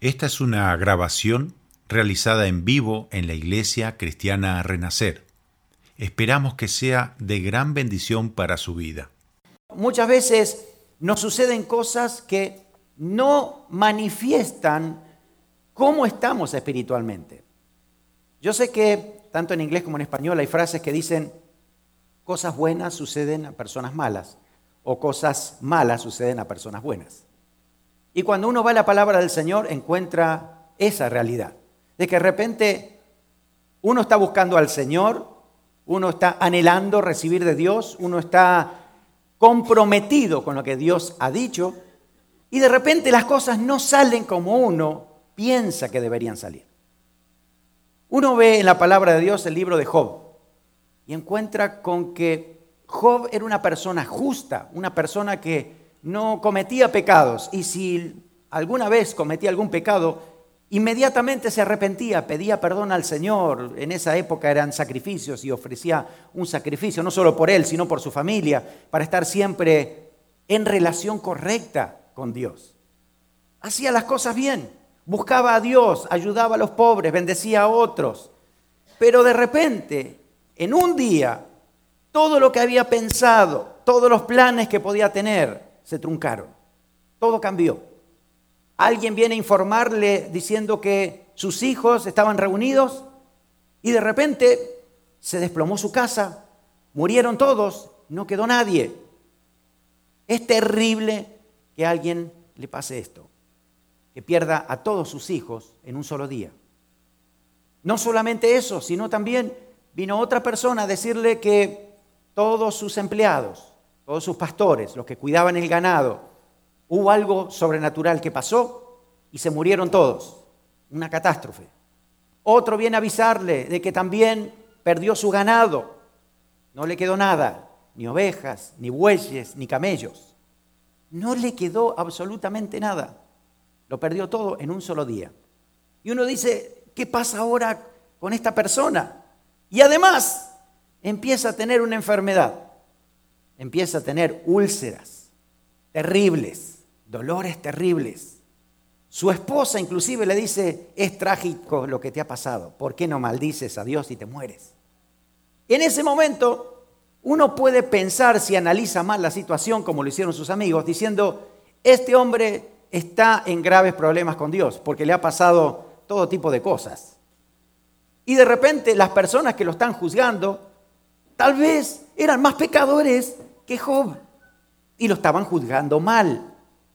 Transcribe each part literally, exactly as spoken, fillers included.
Esta es una grabación realizada en vivo en la Iglesia Cristiana Renacer. Esperamos que sea de gran bendición para su vida. Muchas veces nos suceden cosas que no manifiestan cómo estamos espiritualmente. Yo sé que tanto en inglés como en español hay frases que dicen cosas buenas suceden a personas malas o cosas malas suceden a personas buenas. Y cuando uno va a la palabra del Señor encuentra esa realidad, de que de repente uno está buscando al Señor, uno está anhelando recibir de Dios, uno está comprometido con lo que Dios ha dicho y de repente las cosas no salen como uno piensa que deberían salir. Uno ve en la palabra de Dios el libro de Job y encuentra con que Job era una persona justa, una persona que no cometía pecados y si alguna vez cometía algún pecado, inmediatamente se arrepentía, pedía perdón al Señor. En esa época eran sacrificios y ofrecía un sacrificio, no solo por él, sino por su familia, para estar siempre en relación correcta con Dios. Hacía las cosas bien, buscaba a Dios, ayudaba a los pobres, bendecía a otros. Pero de repente, en un día, todo lo que había pensado, todos los planes que podía tener, se truncaron. Todo cambió. Alguien viene a informarle diciendo que sus hijos estaban reunidos y de repente se desplomó su casa, murieron todos, no quedó nadie. Es terrible que a alguien le pase esto, que pierda a todos sus hijos en un solo día. No solamente eso, sino también vino otra persona a decirle que todos sus empleados, todos sus pastores, los que cuidaban el ganado, hubo algo sobrenatural que pasó y se murieron todos. Una catástrofe. Otro viene a avisarle de que también perdió su ganado. No le quedó nada, ni ovejas, ni bueyes, ni camellos. No le quedó absolutamente nada. Lo perdió todo en un solo día. Y uno dice, ¿qué pasa ahora con esta persona? Y además empieza a tener una enfermedad. Empieza a tener úlceras terribles, dolores terribles. Su esposa inclusive le dice, es trágico lo que te ha pasado, ¿por qué no maldices a Dios y te mueres? En ese momento uno puede pensar, si analiza mal la situación como lo hicieron sus amigos, diciendo, este hombre está en graves problemas con Dios porque le ha pasado todo tipo de cosas. Y de repente las personas que lo están juzgando tal vez eran más pecadores que Job y lo estaban juzgando mal.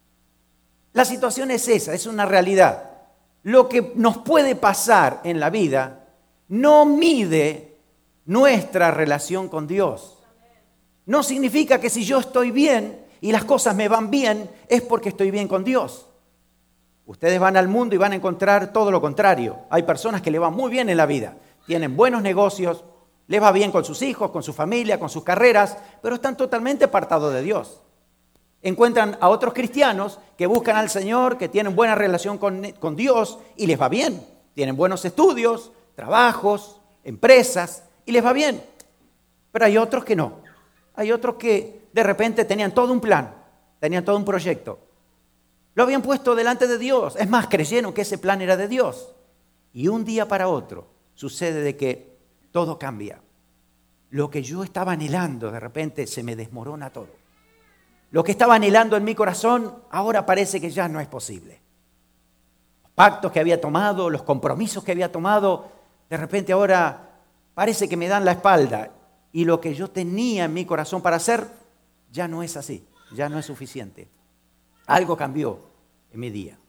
La situación es esa, es una realidad. Lo que nos puede pasar en la vida no mide nuestra relación con Dios. No significa que si yo estoy bien y las cosas me van bien, es porque estoy bien con Dios. Ustedes van al mundo y van a encontrar todo lo contrario. Hay personas que le van muy bien en la vida, tienen buenos negocios, les va bien con sus hijos, con su familia, con sus carreras, pero están totalmente apartados de Dios. Encuentran a otros cristianos que buscan al Señor, que tienen buena relación con, con Dios y les va bien. Tienen buenos estudios, trabajos, empresas y les va bien. Pero hay otros que no. Hay otros que de repente tenían todo un plan, tenían todo un proyecto. Lo habían puesto delante de Dios. Es más, creyeron que ese plan era de Dios. Y un día para otro sucede de que todo cambia. Lo que yo estaba anhelando de repente se me desmorona todo. Lo que estaba anhelando en mi corazón ahora parece que ya no es posible. Los pactos que había tomado, los compromisos que había tomado, de repente ahora parece que me dan la espalda. Y lo que yo tenía en mi corazón para hacer ya no es así, ya no es suficiente. Algo cambió en mi día.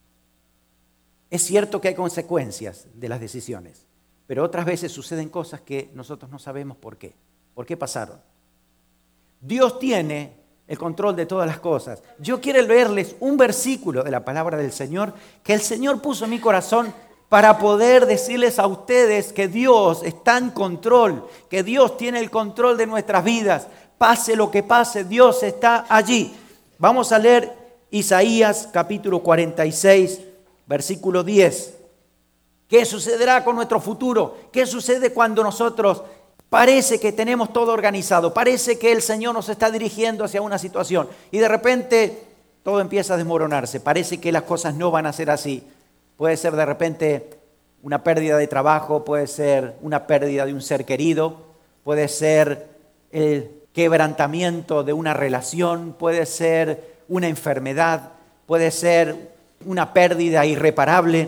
Es cierto que hay consecuencias de las decisiones, pero otras veces suceden cosas que nosotros no sabemos por qué. ¿Por qué pasaron? Dios tiene el control de todas las cosas. Yo quiero leerles un versículo de la palabra del Señor que el Señor puso en mi corazón para poder decirles a ustedes que Dios está en control, que Dios tiene el control de nuestras vidas. Pase lo que pase, Dios está allí. Vamos a leer Isaías capítulo cuarenta y seis, versículo diez. ¿Qué sucederá con nuestro futuro? ¿Qué sucede cuando nosotros parece que tenemos todo organizado? Parece que el Señor nos está dirigiendo hacia una situación y de repente todo empieza a desmoronarse. Parece que las cosas no van a ser así. Puede ser de repente una pérdida de trabajo, puede ser una pérdida de un ser querido, puede ser el quebrantamiento de una relación, puede ser una enfermedad, puede ser una pérdida irreparable.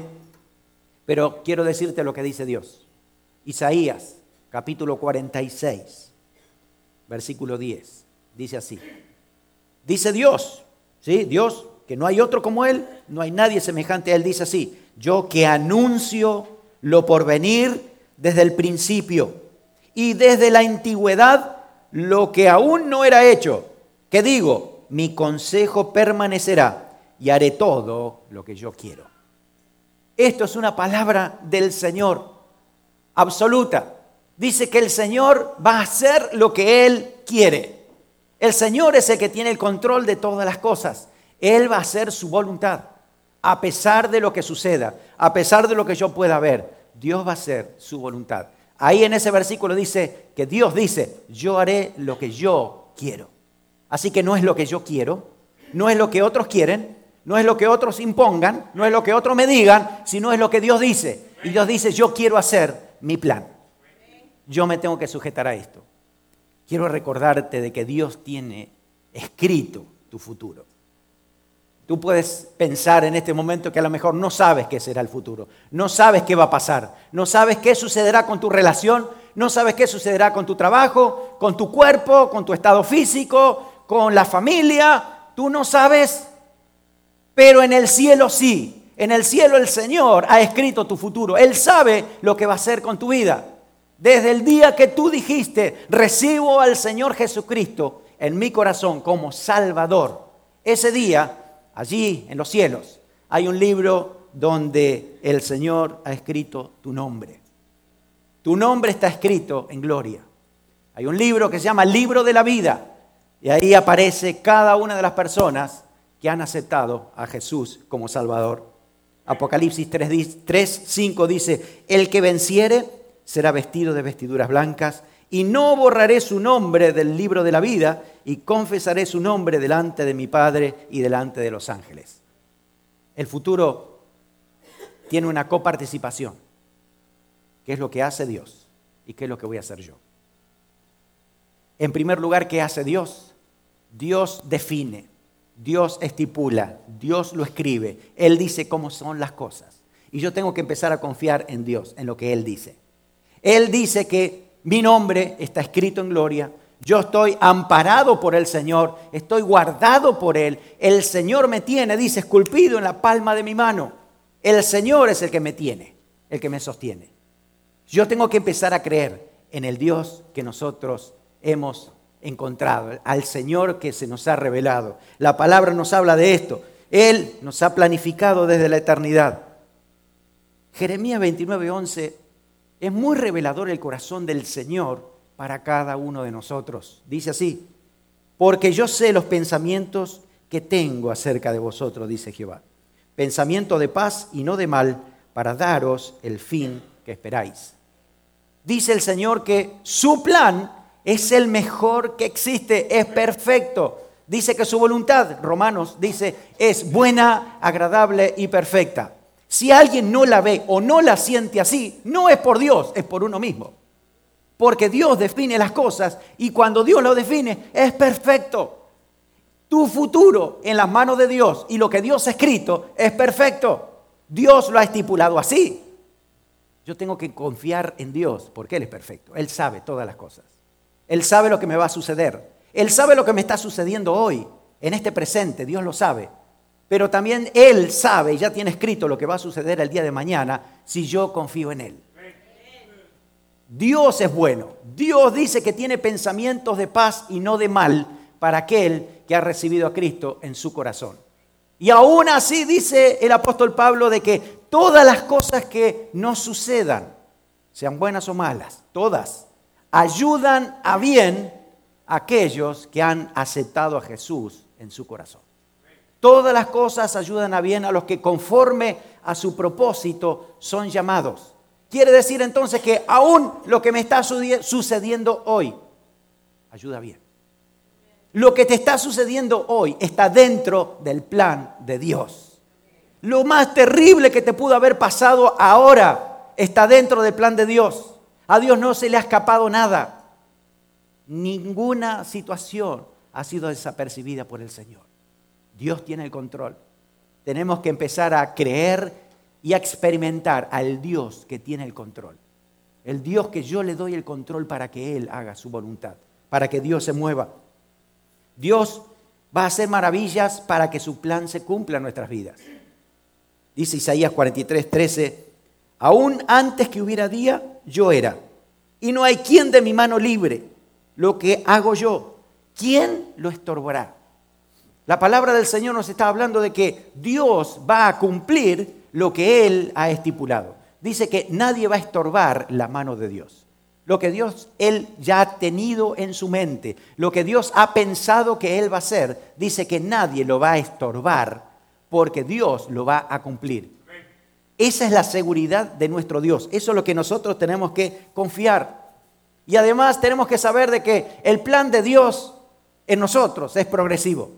Pero quiero decirte lo que dice Dios. Isaías, capítulo cuarenta y seis, versículo diez, dice así. Dice Dios, ¿sí? Dios, que no hay otro como Él, no hay nadie semejante a Él, dice así: yo que anuncio lo por venir desde el principio y desde la antigüedad lo que aún no era hecho, que digo, mi consejo permanecerá y haré todo lo que yo quiero. Esto es una palabra del Señor, absoluta. Dice que el Señor va a hacer lo que Él quiere. El Señor es el que tiene el control de todas las cosas. Él va a hacer su voluntad, a pesar de lo que suceda, a pesar de lo que yo pueda ver. Dios va a hacer su voluntad. Ahí en ese versículo dice que Dios dice, yo haré lo que yo quiero. Así que no es lo que yo quiero, no es lo que otros quieren, no es lo que otros impongan, no es lo que otros me digan, sino es lo que Dios dice. Y Dios dice, yo quiero hacer mi plan. Yo me tengo que sujetar a esto. Quiero recordarte de que Dios tiene escrito tu futuro. Tú puedes pensar en este momento que a lo mejor no sabes qué será el futuro, no sabes qué va a pasar, no sabes qué sucederá con tu relación, no sabes qué sucederá con tu trabajo, con tu cuerpo, con tu estado físico, con la familia. Tú no sabes, pero en el cielo sí. En el cielo el Señor ha escrito tu futuro. Él sabe lo que va a hacer con tu vida. Desde el día que tú dijiste, recibo al Señor Jesucristo en mi corazón como Salvador, ese día, allí en los cielos, hay un libro donde el Señor ha escrito tu nombre. Tu nombre está escrito en gloria. Hay un libro que se llama Libro de la Vida y ahí aparece cada una de las personas que han aceptado a Jesús como Salvador. Apocalipsis tres, cinco dice, el que venciere será vestido de vestiduras blancas y no borraré su nombre del libro de la vida y confesaré su nombre delante de mi Padre y delante de los ángeles. El futuro tiene una coparticipación, que es lo que hace Dios y qué es lo que voy a hacer yo. En primer lugar, ¿qué hace Dios? Dios define, Dios estipula, Dios lo escribe. Él dice cómo son las cosas. Y yo tengo que empezar a confiar en Dios, en lo que Él dice. Él dice que mi nombre está escrito en gloria. Yo estoy amparado por el Señor, estoy guardado por Él. El Señor me tiene, dice, esculpido en la palma de mi mano. El Señor es el que me tiene, el que me sostiene. Yo tengo que empezar a creer en el Dios que nosotros hemos encontrado, al Señor que se nos ha revelado. La palabra nos habla de esto. Él nos ha planificado desde la eternidad. Jeremías veintinueve, once es muy revelador el corazón del Señor para cada uno de nosotros. Dice así, porque yo sé los pensamientos que tengo acerca de vosotros, dice Jehová. Pensamiento de paz y no de mal, para daros el fin que esperáis. Dice el Señor que su plan es el mejor que existe, es perfecto. Dice que su voluntad, Romanos dice, es buena, agradable y perfecta. Si alguien no la ve o no la siente así, no es por Dios, es por uno mismo. Porque Dios define las cosas y cuando Dios lo define es perfecto. Tu futuro en las manos de Dios y lo que Dios ha escrito es perfecto. Dios lo ha estipulado así. Yo tengo que confiar en Dios porque Él es perfecto. Él sabe todas las cosas. Él sabe lo que me va a suceder. Él sabe lo que me está sucediendo hoy, en este presente. Dios lo sabe. Pero también Él sabe y ya tiene escrito lo que va a suceder el día de mañana si yo confío en Él. Dios es bueno. Dios dice que tiene pensamientos de paz y no de mal para aquel que ha recibido a Cristo en su corazón. Y aún así dice el apóstol Pablo de que todas las cosas que nos sucedan, sean buenas o malas, todas, ayudan a bien a aquellos que han aceptado a Jesús en su corazón. Todas las cosas ayudan a bien a los que conforme a su propósito son llamados. Quiere decir entonces que aún lo que me está sucediendo hoy ayuda bien. Lo que te está sucediendo hoy está dentro del plan de Dios. Lo más terrible que te pudo haber pasado ahora está dentro del plan de Dios. A Dios no se le ha escapado nada. Ninguna situación ha sido desapercibida por el Señor. Dios tiene el control. Tenemos que empezar a creer y a experimentar al Dios que tiene el control. El Dios que yo le doy el control para que Él haga su voluntad, para que Dios se mueva. Dios va a hacer maravillas para que su plan se cumpla en nuestras vidas. Dice Isaías cuarenta y tres, trece, aún antes que hubiera día, yo era, y no hay quien de mi mano libre lo que hago yo. ¿Quién lo estorbará? La palabra del Señor nos está hablando de que Dios va a cumplir lo que Él ha estipulado. Dice que nadie va a estorbar la mano de Dios. Lo que Dios, Él ya ha tenido en su mente, lo que Dios ha pensado que Él va a hacer, dice que nadie lo va a estorbar porque Dios lo va a cumplir. Esa es la seguridad de nuestro Dios. Eso es lo que nosotros tenemos que confiar. Y además tenemos que saber de que el plan de Dios en nosotros es progresivo.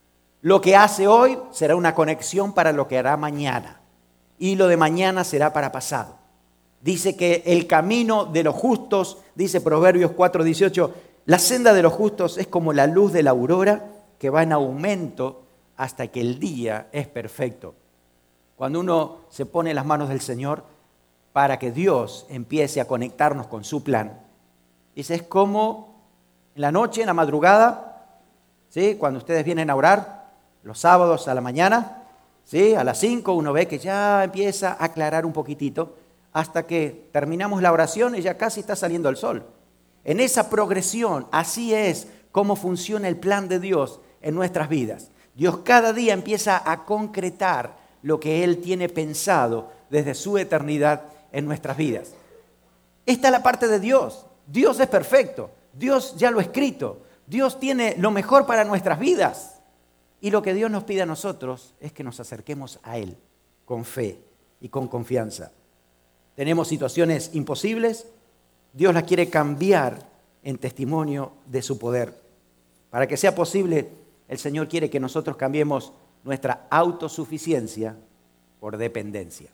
Lo que hace hoy será una conexión para lo que hará mañana. Y lo de mañana será para pasado. Dice que el camino de los justos, dice Proverbios cuatro dieciocho, la senda de los justos es como la luz de la aurora que va en aumento hasta que el día es perfecto. Cuando uno se pone en las manos del Señor para que Dios empiece a conectarnos con su plan, dice, es como en la noche, en la madrugada, ¿sí? Cuando ustedes vienen a orar, los sábados a la mañana, ¿sí? A las cinco uno ve que ya empieza a aclarar un poquitito, hasta que terminamos la oración y ya casi está saliendo el sol. En esa progresión, así es como funciona el plan de Dios en nuestras vidas. Dios cada día empieza a concretar lo que Él tiene pensado desde su eternidad en nuestras vidas. Esta es la parte de Dios. Dios es perfecto. Dios ya lo ha escrito. Dios tiene lo mejor para nuestras vidas. Y lo que Dios nos pide a nosotros es que nos acerquemos a Él con fe y con confianza. Tenemos situaciones imposibles, Dios las quiere cambiar en testimonio de su poder. Para que sea posible, el Señor quiere que nosotros cambiemos nuestra autosuficiencia por dependencia.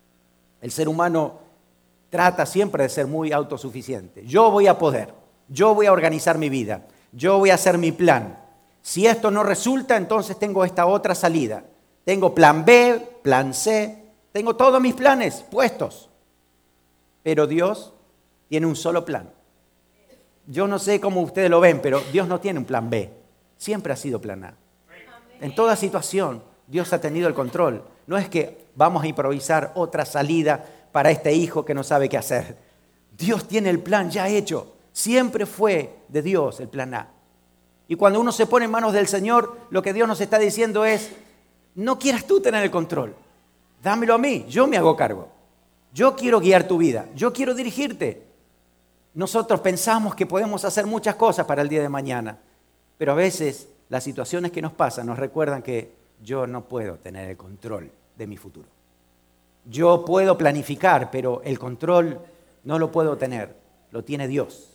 El ser humano trata siempre de ser muy autosuficiente. Yo voy a poder, yo voy a organizar mi vida, yo voy a hacer mi plan. Si esto no resulta, entonces tengo esta otra salida. Tengo plan B, plan C, tengo todos mis planes puestos. Pero Dios tiene un solo plan. Yo no sé cómo ustedes lo ven, pero Dios no tiene un plan B. Siempre ha sido plan A. En toda situación, Dios ha tenido el control. No es que vamos a improvisar otra salida para este hijo que no sabe qué hacer. Dios tiene el plan ya hecho. Siempre fue de Dios el plan A. Y cuando uno se pone en manos del Señor, lo que Dios nos está diciendo es, no quieras tú tener el control. Dámelo a mí, yo me hago cargo. Yo quiero guiar tu vida, yo quiero dirigirte. Nosotros pensamos que podemos hacer muchas cosas para el día de mañana, pero a veces las situaciones que nos pasan nos recuerdan que yo no puedo tener el control de mi futuro. Yo puedo planificar, pero el control no lo puedo tener, lo tiene Dios.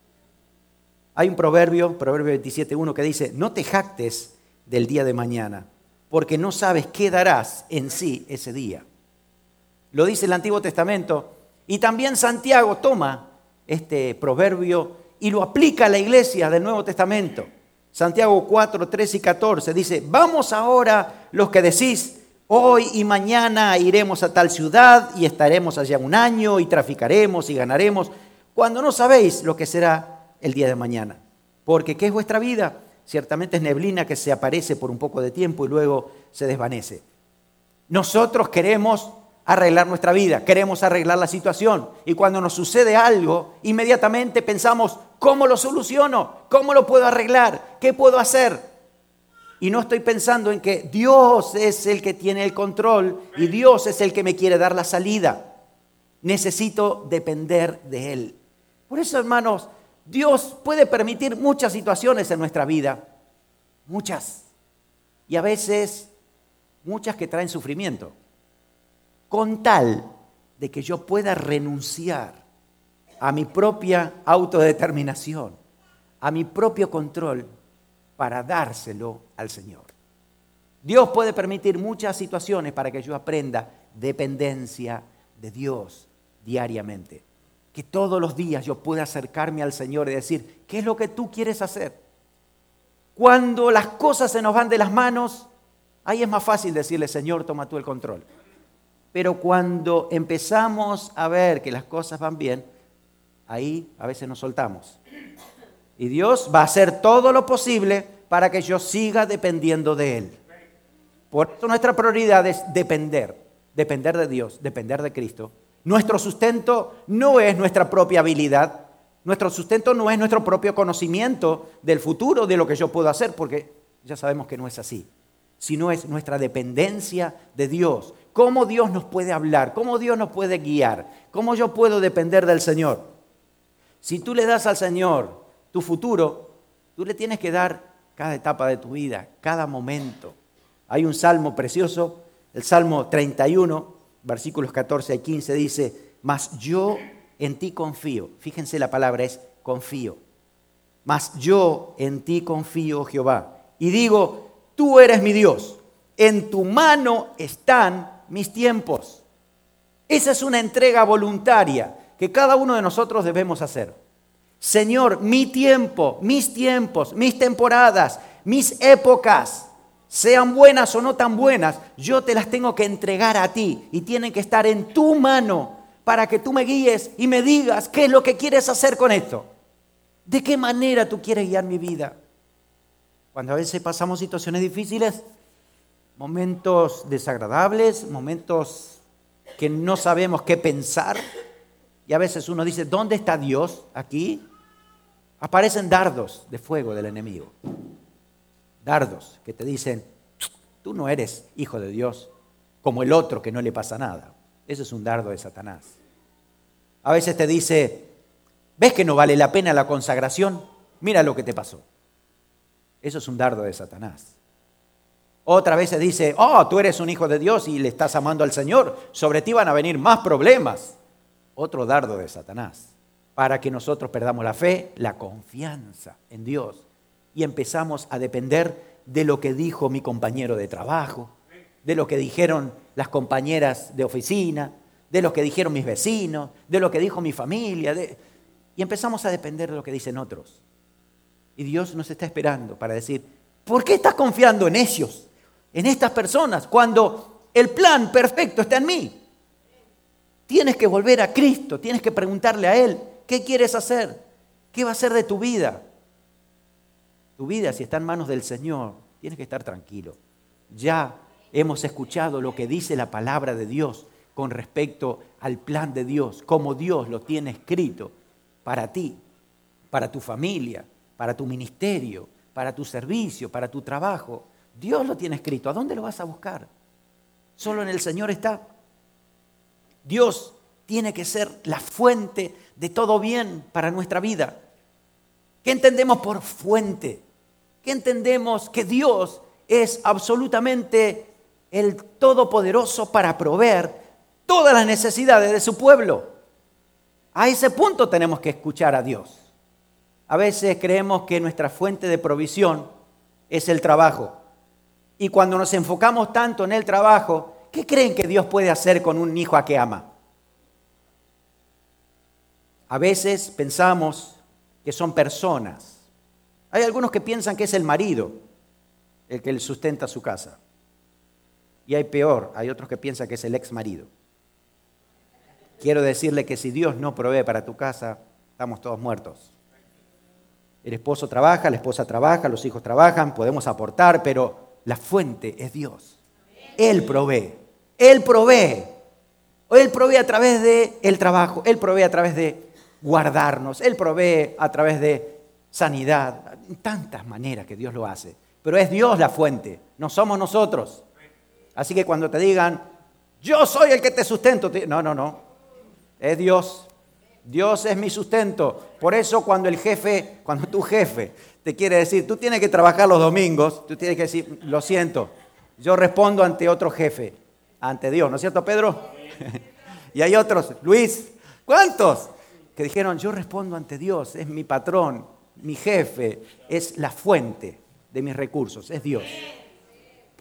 Hay un proverbio, Proverbio veintisiete uno, que dice, no te jactes del día de mañana, porque no sabes qué darás en sí ese día. Lo dice el Antiguo Testamento. Y también Santiago toma este proverbio y lo aplica a la iglesia del Nuevo Testamento. Santiago cuatro, trece y catorce dice, vamos ahora los que decís, hoy y mañana iremos a tal ciudad y estaremos allá un año y traficaremos y ganaremos, cuando no sabéis lo que será el día de mañana. Porque ¿qué es vuestra vida? Ciertamente es neblina que se aparece por un poco de tiempo y luego se desvanece. Nosotros queremos arreglar nuestra vida, queremos arreglar la situación. Y cuando nos sucede algo, inmediatamente pensamos, ¿cómo lo soluciono? ¿Cómo lo puedo arreglar? ¿Qué puedo hacer? Y no estoy pensando en que Dios es el que tiene el control y Dios es el que me quiere dar la salida. Necesito depender de Él. Por eso, hermanos, Dios puede permitir muchas situaciones en nuestra vida, muchas, y a veces muchas que traen sufrimiento, con tal de que yo pueda renunciar a mi propia autodeterminación, a mi propio control, para dárselo al Señor. Dios puede permitir muchas situaciones para que yo aprenda dependencia de Dios diariamente. Que todos los días yo pueda acercarme al Señor y decir, ¿qué es lo que tú quieres hacer? Cuando las cosas se nos van de las manos, ahí es más fácil decirle, Señor, toma tú el control. Pero cuando empezamos a ver que las cosas van bien, ahí a veces nos soltamos. Y Dios va a hacer todo lo posible para que yo siga dependiendo de Él. Por eso nuestra prioridad es depender, depender de Dios, depender de Cristo. Nuestro sustento no es nuestra propia habilidad, nuestro sustento no es nuestro propio conocimiento del futuro, de lo que yo puedo hacer, porque ya sabemos que no es así, sino es nuestra dependencia de Dios. ¿Cómo Dios nos puede hablar? ¿Cómo Dios nos puede guiar? ¿Cómo yo puedo depender del Señor? Si tú le das al Señor tu futuro, tú le tienes que dar cada etapa de tu vida, cada momento. Hay un salmo precioso, el Salmo treinta y uno, versículos catorce y quince, dice, mas yo en ti confío. Fíjense, la palabra es confío. Mas yo en ti confío, Jehová. Y digo, tú eres mi Dios. En tu mano están mis tiempos. Esa es una entrega voluntaria que cada uno de nosotros debemos hacer. Señor, mi tiempo, mis tiempos, mis temporadas, mis épocas, sean buenas o no tan buenas, yo te las tengo que entregar a ti y tienen que estar en tu mano para que tú me guíes y me digas qué es lo que quieres hacer con esto. ¿De qué manera tú quieres guiar mi vida? Cuando a veces pasamos situaciones difíciles, momentos desagradables, momentos que no sabemos qué pensar, y a veces uno dice, ¿dónde está Dios aquí? Aparecen dardos de fuego del enemigo. Dardos que te dicen, tú no eres hijo de Dios, como el otro que no le pasa nada. Ese es un dardo de Satanás. A veces te dice, ¿ves que no vale la pena la consagración? Mira lo que te pasó. Eso es un dardo de Satanás. Otra vez se dice, oh, tú eres un hijo de Dios y le estás amando al Señor, sobre ti van a venir más problemas. Otro dardo de Satanás, para que nosotros perdamos la fe, la confianza en Dios y empezamos a depender de lo que dijo mi compañero de trabajo, de lo que dijeron las compañeras de oficina, de lo que dijeron mis vecinos, de lo que dijo mi familia, de... y empezamos a depender de lo que dicen otros. Y Dios nos está esperando para decir, ¿por qué estás confiando en ellos, en estas personas, cuando el plan perfecto está en mí? Tienes que volver a Cristo, tienes que preguntarle a Él, ¿qué quieres hacer? ¿Qué va a hacer de tu vida? Tu vida, si está en manos del Señor, tienes que estar tranquilo. Ya hemos escuchado lo que dice la palabra de Dios con respecto al plan de Dios, como Dios lo tiene escrito para ti, para tu familia, para tu ministerio, para tu servicio, para tu trabajo. Dios lo tiene escrito. ¿A dónde lo vas a buscar? Solo en el Señor está. Dios tiene que ser la fuente de todo bien para nuestra vida. ¿Qué entendemos por fuente? ¿Qué entendemos? Que Dios es absolutamente el Todopoderoso para proveer todas las necesidades de su pueblo. A ese punto tenemos que escuchar a Dios. A veces creemos que nuestra fuente de provisión es el trabajo. Y cuando nos enfocamos tanto en el trabajo, ¿qué creen que Dios puede hacer con un hijo a que ama? A veces pensamos que son personas. Hay algunos que piensan que es el marido el que le sustenta su casa. Y hay peor, hay otros que piensan que es el ex marido. Quiero decirle que si Dios no provee para tu casa, estamos todos muertos. El esposo trabaja, la esposa trabaja, los hijos trabajan, podemos aportar, pero la fuente es Dios. Él provee, Él provee. Él provee a través del trabajo, Él provee a través de guardarnos, Él provee a través de sanidad, en tantas maneras que Dios lo hace. Pero es Dios la fuente, no somos nosotros. Así que cuando te digan, yo soy el que te sustento, te... no, no, no, es Dios. Dios es mi sustento. Por eso cuando el jefe, cuando tu jefe te quiere decir, tú tienes que trabajar los domingos, tú tienes que decir, lo siento, yo respondo ante otro jefe, ante Dios, ¿no es cierto, Pedro? Y hay otros, Luis, ¿cuántos? Que dijeron, yo respondo ante Dios, es mi patrón, mi jefe, es la fuente de mis recursos, es Dios.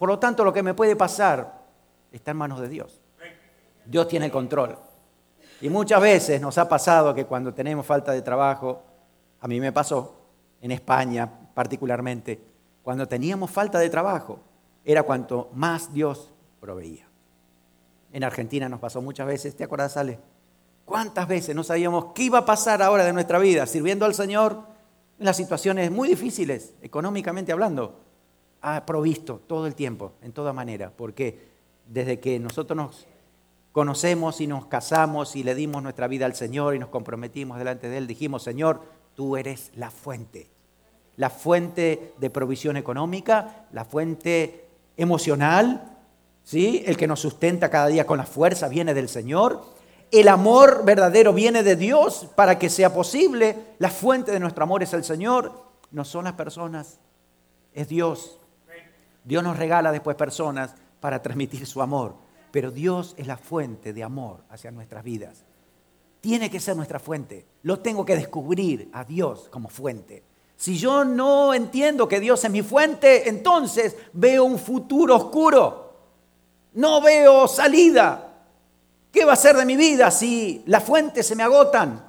Por lo tanto, lo que me puede pasar está en manos de Dios. Dios tiene el control. Y muchas veces nos ha pasado que cuando tenemos falta de trabajo, a mí me pasó, en España particularmente, cuando teníamos falta de trabajo, era cuanto más Dios proveía. En Argentina nos pasó muchas veces, ¿te acuerdas, Ale? ¿Cuántas veces no sabíamos qué iba a pasar ahora de nuestra vida sirviendo al Señor en las situaciones muy difíciles, económicamente hablando? Ha provisto todo el tiempo, en toda manera, porque desde que nosotros nos conocemos y nos casamos y le dimos nuestra vida al Señor y nos comprometimos delante de Él, dijimos, Señor, tú eres la fuente, la fuente de provisión económica, la fuente emocional, ¿sí? El que nos sustenta cada día con la fuerza viene del Señor. El amor verdadero viene de Dios para que sea posible. La fuente de nuestro amor es el Señor, no son las personas, es Dios. Dios nos regala después personas para transmitir su amor, pero Dios es la fuente de amor hacia nuestras vidas. Tiene que ser nuestra fuente. Lo tengo que descubrir a Dios como fuente. Si yo no entiendo que Dios es mi fuente, entonces veo un futuro oscuro. No veo salida. ¿Qué va a ser de mi vida si las fuentes se me agotan?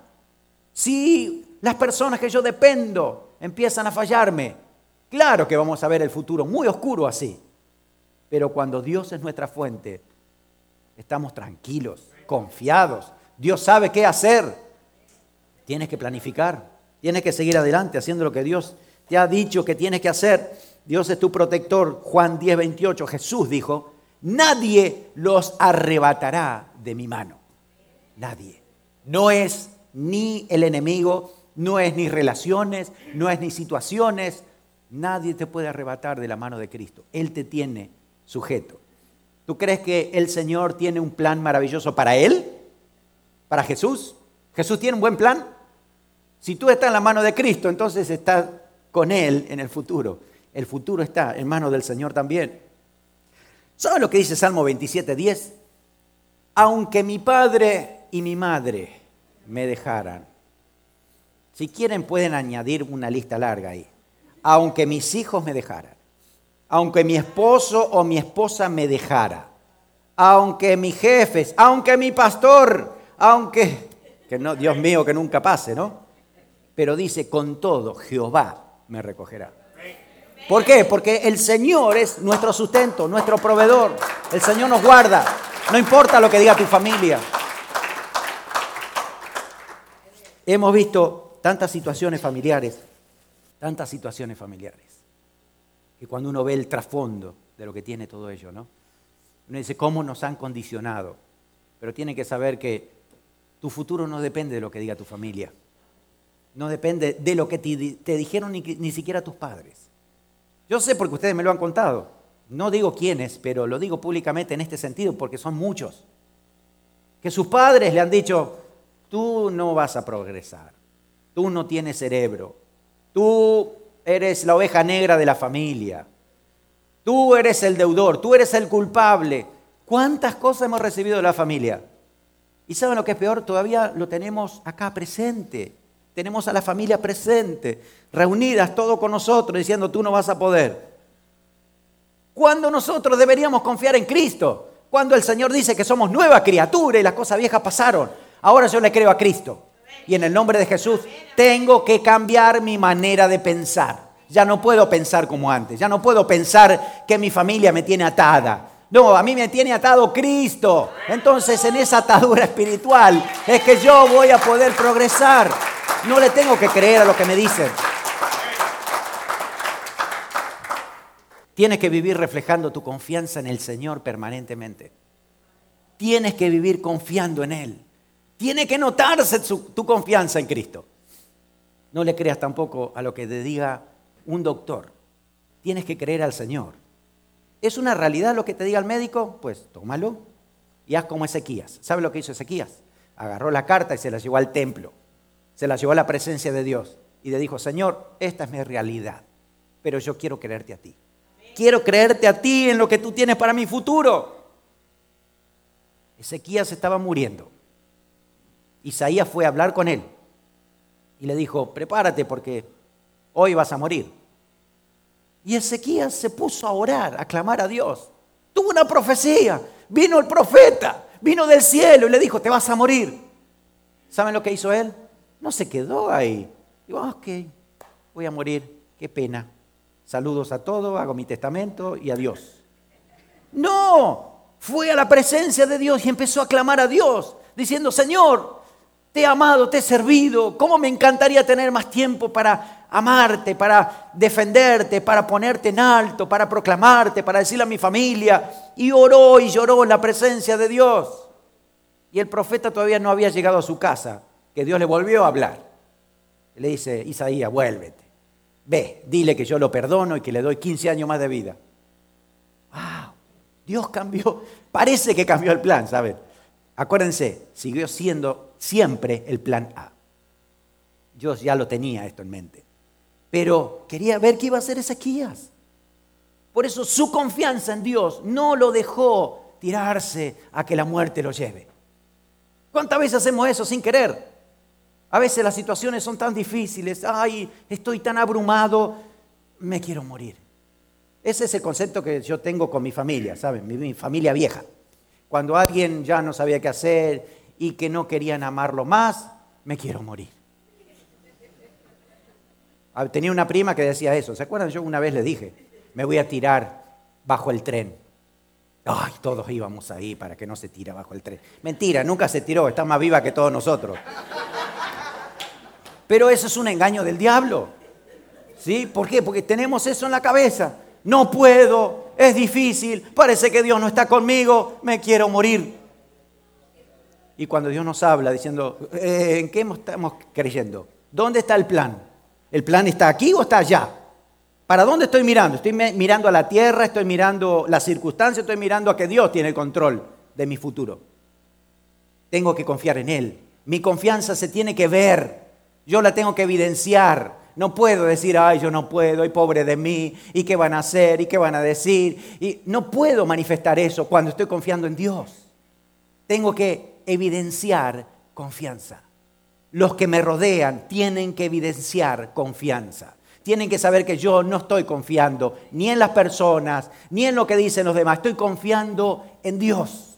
Si las personas que yo dependo empiezan a fallarme. Claro que vamos a ver el futuro muy oscuro así. Pero cuando Dios es nuestra fuente, estamos tranquilos, confiados. Dios sabe qué hacer. Tienes que planificar. Tienes que seguir adelante haciendo lo que Dios te ha dicho que tienes que hacer. Dios es tu protector. Juan diez veintiocho, Jesús dijo, nadie los arrebatará de mi mano. Nadie. No es ni el enemigo, no es ni relaciones, no es ni situaciones. Nadie te puede arrebatar de la mano de Cristo. Él te tiene sujeto. ¿Tú crees que el Señor tiene un plan maravilloso para Él? ¿Para Jesús? ¿Jesús tiene un buen plan? Si tú estás en la mano de Cristo, entonces estás con Él en el futuro. El futuro está en manos del Señor también. ¿Saben lo que dice Salmo veintisiete diez? Aunque mi padre y mi madre me dejaran. Si quieren pueden añadir una lista larga ahí. Aunque mis hijos me dejaran. Aunque mi esposo o mi esposa me dejara. Aunque mis jefes, aunque mi pastor, aunque... que no, Dios mío, que nunca pase, ¿no? Pero dice, con todo, Jehová me recogerá. ¿Por qué? Porque el Señor es nuestro sustento, nuestro proveedor. El Señor nos guarda. No importa lo que diga tu familia. Hemos visto tantas situaciones familiares, tantas situaciones familiares, que cuando uno ve el trasfondo de lo que tiene todo ello, ¿no? Uno dice, ¿cómo nos han condicionado? Pero tiene que saber que tu futuro no depende de lo que diga tu familia. No depende de lo que te, te dijeron ni, ni siquiera tus padres. Yo sé porque ustedes me lo han contado. No digo quiénes, pero lo digo públicamente en este sentido porque son muchos. Que sus padres le han dicho, tú no vas a progresar. Tú no tienes cerebro. Tú eres la oveja negra de la familia. Tú eres el deudor. Tú eres el culpable. ¿Cuántas cosas hemos recibido de la familia? Y ¿saben lo que es peor? Todavía lo tenemos acá presente. Tenemos a la familia presente, reunidas todos con nosotros, diciendo, tú no vas a poder. Cuando nosotros deberíamos confiar en Cristo, cuando el Señor dice que somos nueva criatura y las cosas viejas pasaron, ahora yo le creo a Cristo. Y en el nombre de Jesús tengo que cambiar mi manera de pensar. Ya no puedo pensar como antes, ya no puedo pensar que mi familia me tiene atada. No, a mí me tiene atado Cristo. Entonces en esa atadura espiritual es que yo voy a poder progresar. No le tengo que creer a lo que me dicen. Tienes que vivir reflejando tu confianza en el Señor permanentemente. Tienes que vivir confiando en Él. Tiene que notarse su, tu confianza en Cristo. No le creas tampoco a lo que te diga un doctor. Tienes que creer al Señor. ¿Es una realidad lo que te diga el médico? Pues tómalo y haz como Ezequías. ¿Sabe lo que hizo Ezequías? Agarró la carta y se la llevó al templo. Se la llevó a la presencia de Dios y le dijo, Señor, esta es mi realidad, pero yo quiero creerte a ti. Quiero creerte a ti en lo que tú tienes para mi futuro. Ezequías estaba muriendo. Isaías fue a hablar con él y le dijo, prepárate porque hoy vas a morir. Y Ezequías se puso a orar, a clamar a Dios. Tuvo una profecía. Vino el profeta, vino del cielo y le dijo, te vas a morir. ¿Saben lo que hizo él? No se quedó ahí. Digo, ah, ok, voy a morir, qué pena. Saludos a todos, hago mi testamento y adiós. No, fue a la presencia de Dios y empezó a clamar a Dios, diciendo, Señor, te he amado, te he servido. ¿Cómo me encantaría tener más tiempo para amarte, para defenderte, para ponerte en alto, para proclamarte, para decirle a mi familia? Y oró y lloró en la presencia de Dios. Y el profeta todavía no había llegado a su casa, que Dios le volvió a hablar. Le dice, Isaías, vuélvete. Ve, dile que yo lo perdono y que le doy quince años más de vida. ¡Wow! Dios cambió, parece que cambió el plan, ¿saben? Acuérdense, siguió siendo siempre el plan A. Dios ya lo tenía esto en mente. Pero quería ver qué iba a hacer Ezequías. Por eso su confianza en Dios no lo dejó tirarse a que la muerte lo lleve. ¿Cuántas veces hacemos eso sin querer? A veces las situaciones son tan difíciles. Ay, estoy tan abrumado, me quiero morir. Ese es el concepto que yo tengo con mi familia, ¿saben? Mi, mi familia vieja. Cuando alguien ya no sabía qué hacer y que no querían amarlo más, me quiero morir. Tenía una prima que decía eso. ¿Se acuerdan? Yo una vez le dije, me voy a tirar bajo el tren. Ay, todos íbamos ahí para que no se tire bajo el tren. Mentira, nunca se tiró, está más viva que todos nosotros. Pero eso es un engaño del diablo. ¿Sí? ¿Por qué? Porque tenemos eso en la cabeza. No puedo, es difícil, parece que Dios no está conmigo, me quiero morir. Y cuando Dios nos habla diciendo, eh, ¿en qué estamos creyendo? ¿Dónde está el plan? ¿El plan está aquí o está allá? ¿Para dónde estoy mirando? ¿Estoy mirando a la tierra? ¿Estoy mirando las circunstancias? ¿Estoy mirando a que Dios tiene el control de mi futuro? Tengo que confiar en Él. Mi confianza se tiene que ver. Yo la tengo que evidenciar. No puedo decir, ay, yo no puedo, y pobre de mí, y qué van a hacer, y qué van a decir. Y no puedo manifestar eso cuando estoy confiando en Dios. Tengo que evidenciar confianza. Los que me rodean tienen que evidenciar confianza. Tienen que saber que yo no estoy confiando ni en las personas, ni en lo que dicen los demás. Estoy confiando en Dios.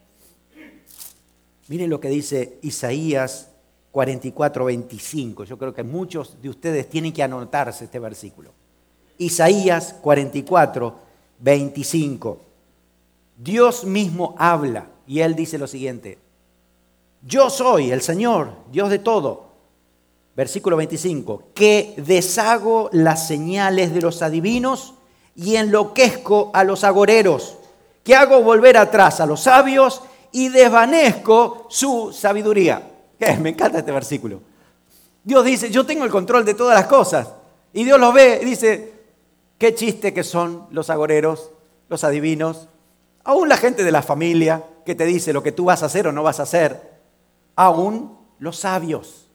Miren lo que dice Isaías cuarenta y cuatro, veinticinco. Yo creo que muchos de ustedes tienen que anotarse este versículo. Isaías cuarenta y cuatro, veinticinco. Dios mismo habla y Él dice lo siguiente. Yo soy el Señor, Dios de todo. Versículo veinticinco. Que deshago las señales de los adivinos y enloquezco a los agoreros. Que hago volver atrás a los sabios y desvanezco su sabiduría. ¿Qué? Me encanta este versículo. Dios dice, yo tengo el control de todas las cosas. Y Dios lo ve y dice, qué chiste que son los agoreros, los adivinos, aún la gente de la familia que te dice lo que tú vas a hacer o no vas a hacer, aún los sabios,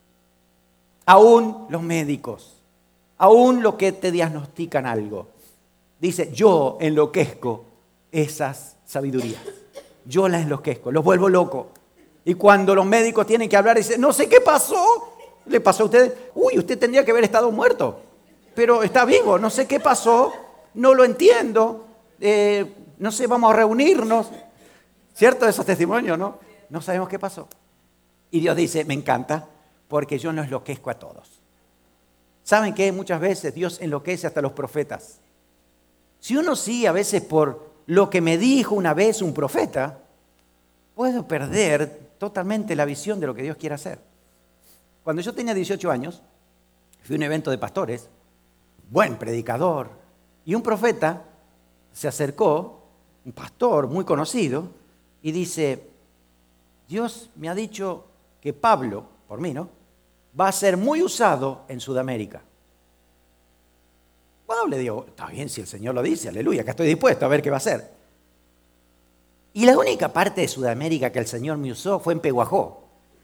aún los médicos, aún los que te diagnostican algo. Dice, yo enloquezco esas sabidurías. Yo las enloquezco, los vuelvo locos. Y cuando los médicos tienen que hablar, dicen, no sé qué pasó. ¿Le pasó a usted? Uy, usted tendría que haber estado muerto. Pero está vivo, no sé qué pasó, no lo entiendo. Eh, no sé, vamos a reunirnos. ¿Cierto? Esos testimonios, ¿no? No sabemos qué pasó. Y Dios dice, me encanta, porque yo no enloquezco a todos. ¿Saben qué? Muchas veces Dios enloquece hasta a los profetas. Si uno sigue a veces por lo que me dijo una vez un profeta, puedo perder totalmente la visión de lo que Dios quiere hacer. Cuando yo tenía dieciocho años, fui a un evento de pastores, buen predicador, y un profeta se acercó, un pastor muy conocido, y dice, Dios me ha dicho que Pablo, por mí, ¿no?, va a ser muy usado en Sudamérica. Bueno, le digo, está bien si el Señor lo dice, aleluya, que estoy dispuesto a ver qué va a hacer. Y la única parte de Sudamérica que el Señor me usó fue en Pehuajó.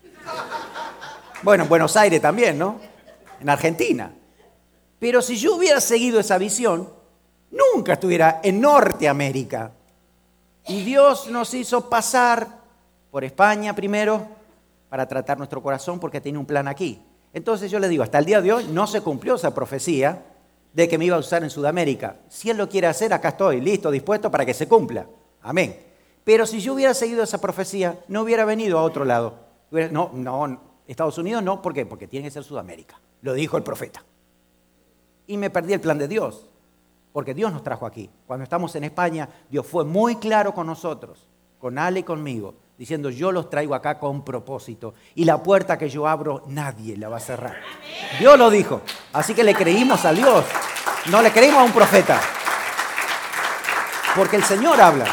Bueno, en Buenos Aires también, ¿no? En Argentina. Pero si yo hubiera seguido esa visión, nunca estuviera en Norteamérica. Y Dios nos hizo pasar por España primero para tratar nuestro corazón porque tiene un plan aquí. Entonces yo le digo, hasta el día de hoy no se cumplió esa profecía de que me iba a usar en Sudamérica. Si Él lo quiere hacer, acá estoy, listo, dispuesto para que se cumpla. Amén. Pero si yo hubiera seguido esa profecía, no hubiera venido a otro lado. No, no, Estados Unidos no, ¿por qué? Porque tiene que ser Sudamérica. Lo dijo el profeta. Y me perdí el plan de Dios, porque Dios nos trajo aquí. Cuando estamos en España, Dios fue muy claro con nosotros, con Ale y conmigo, diciendo yo los traigo acá con propósito. Y la puerta que yo abro, nadie la va a cerrar. Dios lo dijo. Así que le creímos a Dios, no le creímos a un profeta. Porque el Señor habla.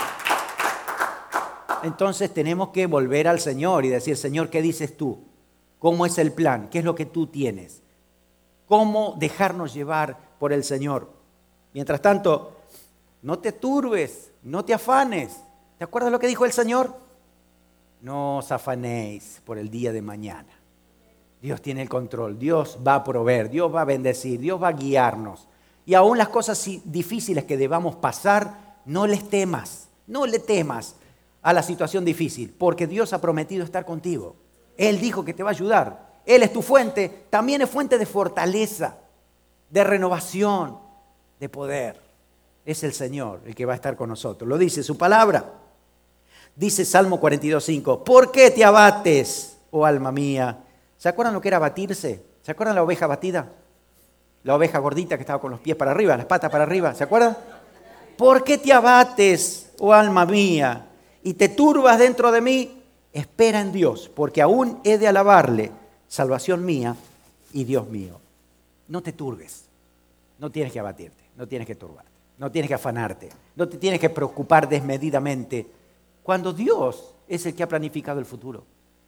Entonces tenemos que volver al Señor y decir, Señor, ¿qué dices tú? ¿Cómo es el plan? ¿Qué es lo que tú tienes? ¿Cómo dejarnos llevar por el Señor? Mientras tanto, no te turbes, no te afanes. ¿Te acuerdas lo que dijo el Señor? No os afanéis por el día de mañana. Dios tiene el control, Dios va a proveer, Dios va a bendecir, Dios va a guiarnos. Y aún las cosas difíciles que debamos pasar, no les temas, no le temas a la situación difícil, porque Dios ha prometido estar contigo. Él dijo que te va a ayudar. Él es tu fuente, también es fuente de fortaleza, de renovación, de poder. Es el Señor el que va a estar con nosotros. Lo dice su palabra. Dice Salmo cuarenta y dos, cinco. ¿Por qué te abates, oh alma mía? ¿Se acuerdan lo que era abatirse? ¿Se acuerdan la oveja abatida? La oveja gordita que estaba con los pies para arriba, las patas para arriba. ¿Se acuerdan? ¿Por qué te abates, oh alma mía, y te turbas dentro de mí? Espera en Dios, porque aún he de alabarle, salvación mía y Dios mío. No te turbes, no tienes que abatirte, no tienes que turbarte, no tienes que afanarte, no te tienes que preocupar desmedidamente, cuando Dios es el que ha planificado el futuro.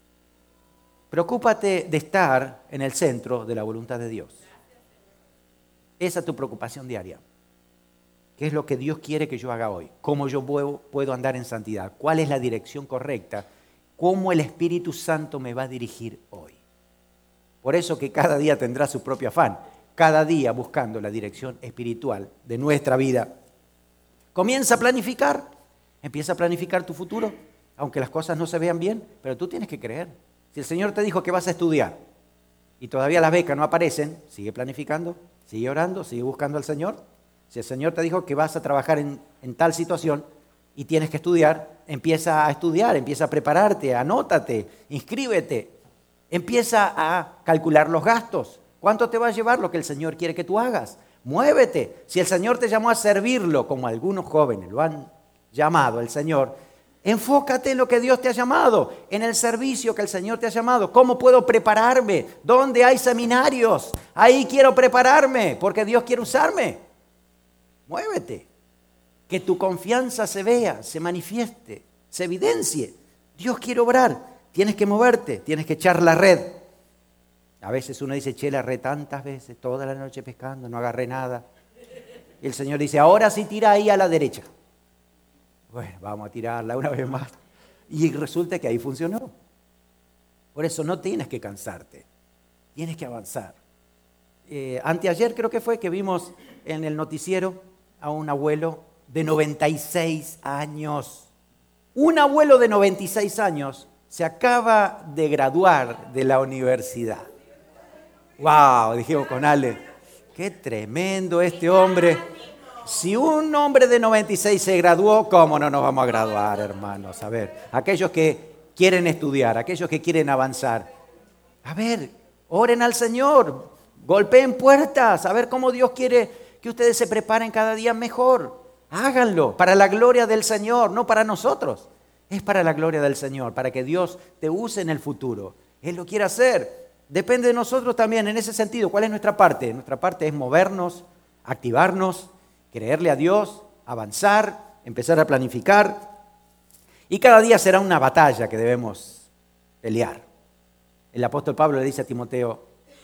Preocúpate de estar en el centro de la voluntad de Dios. Esa es tu preocupación diaria. ¿Qué es lo que Dios quiere que yo haga hoy? ¿Cómo yo puedo, puedo andar en santidad? ¿Cuál es la dirección correcta? ¿Cómo el Espíritu Santo me va a dirigir hoy? Por eso que cada día tendrá su propio afán, cada día buscando la dirección espiritual de nuestra vida. Comienza a planificar, empieza a planificar tu futuro, aunque las cosas no se vean bien, pero tú tienes que creer. Si el Señor te dijo que vas a estudiar y todavía las becas no aparecen, sigue planificando, sigue orando, sigue buscando al Señor. Si el Señor te dijo que vas a trabajar en, en tal situación y tienes que estudiar, empieza a estudiar, empieza a prepararte, anótate, inscríbete, empieza a calcular los gastos. ¿Cuánto te va a llevar lo que el Señor quiere que tú hagas? Muévete. Si el Señor te llamó a servirlo, como algunos jóvenes lo han llamado el Señor, enfócate en lo que Dios te ha llamado, en el servicio que el Señor te ha llamado. ¿Cómo puedo prepararme? ¿Dónde hay seminarios? Ahí quiero prepararme, porque Dios quiere usarme. Muévete. Que tu confianza se vea, se manifieste, se evidencie. Dios quiere obrar. Tienes que moverte, tienes que echar la red. A veces uno dice, eché la red tantas veces, toda la noche pescando, no agarré nada. Y el Señor dice, ahora sí tira ahí a la derecha. Bueno, vamos a tirarla una vez más. Y resulta que ahí funcionó. Por eso no tienes que cansarte, tienes que avanzar. Eh, anteayer creo que fue que vimos en el noticiero a un abuelo de noventa y seis años. Un abuelo de noventa y seis años se acaba de graduar de la universidad. ¡Wow! Dijimos con Ale, ¡qué tremendo este hombre! Si un hombre de noventa y seis se graduó, ¿cómo no nos vamos a graduar, hermanos? A ver, aquellos que quieren estudiar, aquellos que quieren avanzar. A ver, oren al Señor, golpeen puertas, a ver cómo Dios quiere que ustedes se preparen cada día mejor. Háganlo para la gloria del Señor, no para nosotros. Es para la gloria del Señor, para que Dios te use en el futuro. Él lo quiere hacer. Depende de nosotros también en ese sentido. ¿Cuál es nuestra parte? Nuestra parte es movernos, activarnos, creerle a Dios, avanzar, empezar a planificar. Y cada día será una batalla que debemos pelear. El apóstol Pablo le dice a Timoteo,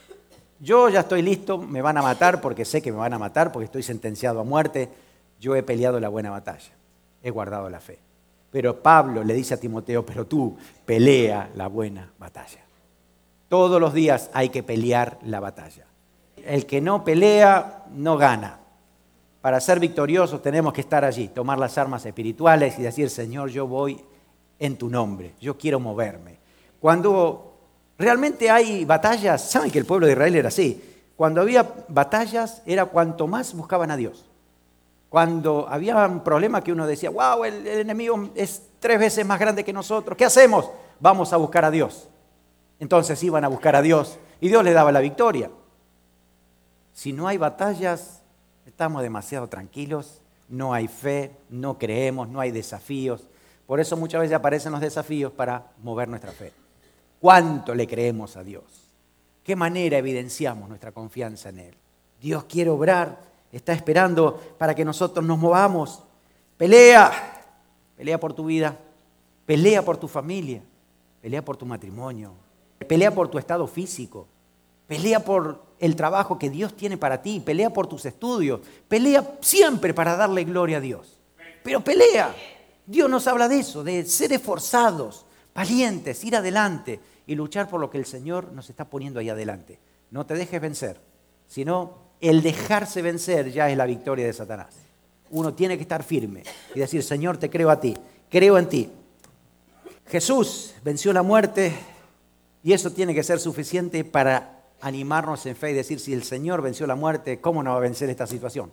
yo ya estoy listo, me van a matar porque sé que me van a matar, porque estoy sentenciado a muerte. Yo he peleado la buena batalla, he guardado la fe. Pero Pablo le dice a Timoteo, pero tú pelea la buena batalla. Todos los días hay que pelear la batalla. El que no pelea, no gana. Para ser victoriosos tenemos que estar allí, tomar las armas espirituales y decir, Señor, yo voy en tu nombre, yo quiero moverme. Cuando realmente hay batallas, ¿saben que el pueblo de Israel era así? Cuando había batallas era cuanto más buscaban a Dios. Cuando había un problema que uno decía, wow, el, el enemigo es tres veces más grande que nosotros, ¿qué hacemos? Vamos a buscar a Dios. Entonces iban a buscar a Dios y Dios les daba la victoria. Si no hay batallas, estamos demasiado tranquilos, no hay fe, no creemos, no hay desafíos. Por eso muchas veces aparecen los desafíos para mover nuestra fe. ¿Cuánto le creemos a Dios? ¿Qué manera evidenciamos nuestra confianza en Él? Dios quiere obrar, está esperando para que nosotros nos movamos. Pelea, pelea por tu vida, pelea por tu familia, pelea por tu matrimonio, pelea por tu estado físico, pelea por el trabajo que Dios tiene para ti, pelea por tus estudios, pelea siempre para darle gloria a Dios. Pero pelea. Dios nos habla de eso, de ser esforzados, valientes, ir adelante y luchar por lo que el Señor nos está poniendo ahí adelante. No te dejes vencer, sino el dejarse vencer ya es la victoria de Satanás. Uno tiene que estar firme y decir, Señor, te creo a ti, creo en ti. Jesús venció la muerte y eso tiene que ser suficiente para animarnos en fe y decir, si el Señor venció la muerte, ¿cómo no va a vencer esta situación?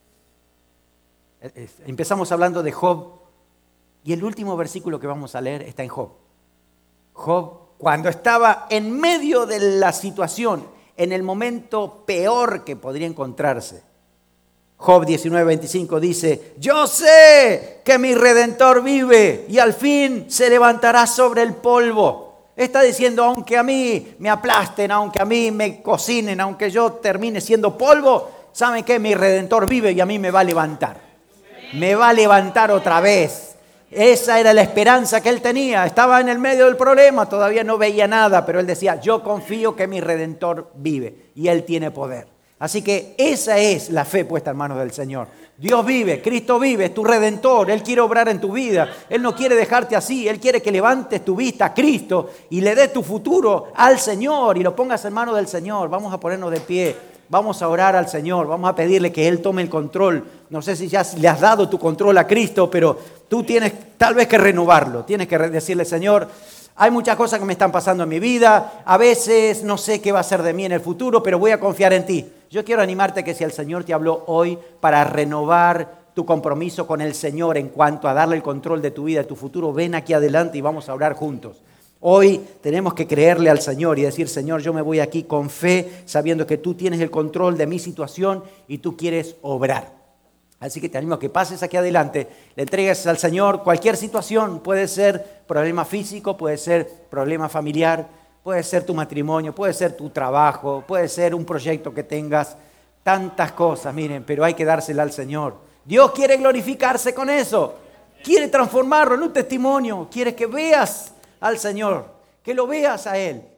Empezamos hablando de Job y el último versículo que vamos a leer está en Job. Job, cuando estaba en medio de la situación, en el momento peor que podría encontrarse, Job diecinueve veinticinco dice, yo sé que mi Redentor vive y al fin se levantará sobre el polvo. Está diciendo, aunque a mí me aplasten, aunque a mí me cocinen, aunque yo termine siendo polvo, ¿saben qué? Mi Redentor vive y a mí me va a levantar. Me va a levantar otra vez. Esa era la esperanza que él tenía. Estaba en el medio del problema, todavía no veía nada, pero él decía, yo confío que mi Redentor vive y Él tiene poder. Así que esa es la fe puesta en manos del Señor. Dios vive, Cristo vive, es tu Redentor, Él quiere obrar en tu vida. Él no quiere dejarte así, Él quiere que levantes tu vista a Cristo y le des tu futuro al Señor y lo pongas en manos del Señor. Vamos a ponernos de pie. Vamos a orar al Señor, vamos a pedirle que Él tome el control. No sé si ya le has dado tu control a Cristo, pero tú tienes tal vez que renovarlo. Tienes que decirle, Señor, hay muchas cosas que me están pasando en mi vida. A veces no sé qué va a ser de mí en el futuro, pero voy a confiar en ti. Yo quiero animarte que si el Señor te habló hoy para renovar tu compromiso con el Señor en cuanto a darle el control de tu vida, de tu futuro, ven aquí adelante y vamos a orar juntos. Hoy tenemos que creerle al Señor y decir, Señor, yo me voy aquí con fe, sabiendo que tú tienes el control de mi situación y tú quieres obrar. Así que te animo a que pases aquí adelante, le entregues al Señor cualquier situación, puede ser problema físico, puede ser problema familiar, puede ser tu matrimonio, puede ser tu trabajo, puede ser un proyecto que tengas, tantas cosas, miren, pero hay que dársela al Señor. Dios quiere glorificarse con eso, quiere transformarlo en un testimonio, quiere que veas al Señor, que lo veas a Él